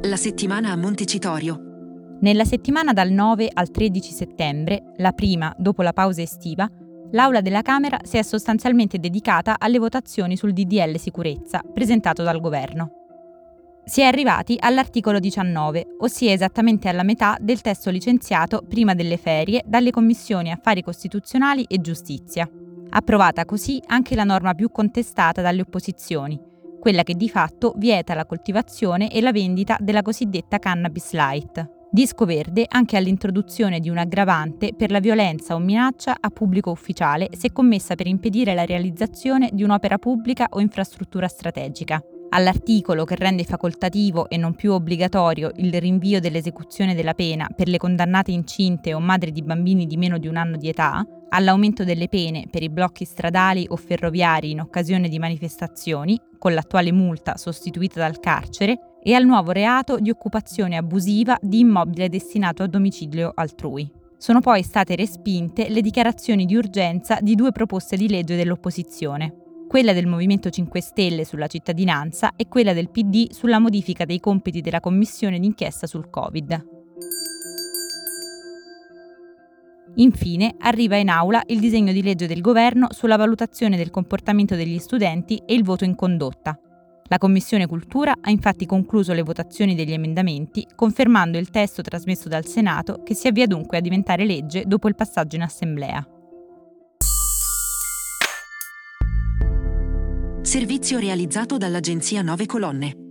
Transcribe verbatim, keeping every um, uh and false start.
La settimana a Montecitorio. Nella settimana dal nove al tredici settembre, la prima dopo la pausa estiva, l'Aula della Camera si è sostanzialmente dedicata alle votazioni sul D D L sicurezza presentato dal governo. Si è arrivati all'articolo diciannove, ossia esattamente alla metà del testo licenziato prima delle ferie dalle commissioni Affari Costituzionali e Giustizia. Approvata così anche la norma più contestata dalle opposizioni, quella che di fatto vieta la coltivazione e la vendita della cosiddetta cannabis light. Disco verde anche all'introduzione di un aggravante per la violenza o minaccia a pubblico ufficiale se commessa per impedire la realizzazione di un'opera pubblica o infrastruttura strategica. All'articolo che rende facoltativo e non più obbligatorio il rinvio dell'esecuzione della pena per le condannate incinte o madri di bambini di meno di un anno di età, all'aumento delle pene per i blocchi stradali o ferroviari in occasione di manifestazioni, con l'attuale multa sostituita dal carcere, e al nuovo reato di occupazione abusiva di immobile destinato a domicilio altrui. Sono poi state respinte le dichiarazioni di urgenza di due proposte di legge dell'opposizione, quella del Movimento cinque Stelle sulla cittadinanza e quella del P D sulla modifica dei compiti della Commissione d'inchiesta sul Covid. Infine, arriva in aula il disegno di legge del governo sulla valutazione del comportamento degli studenti e il voto in condotta. La Commissione Cultura ha infatti concluso le votazioni degli emendamenti, confermando il testo trasmesso dal Senato, che si avvia dunque a diventare legge dopo il passaggio in Assemblea. Servizio realizzato dall'agenzia Nove Colonne.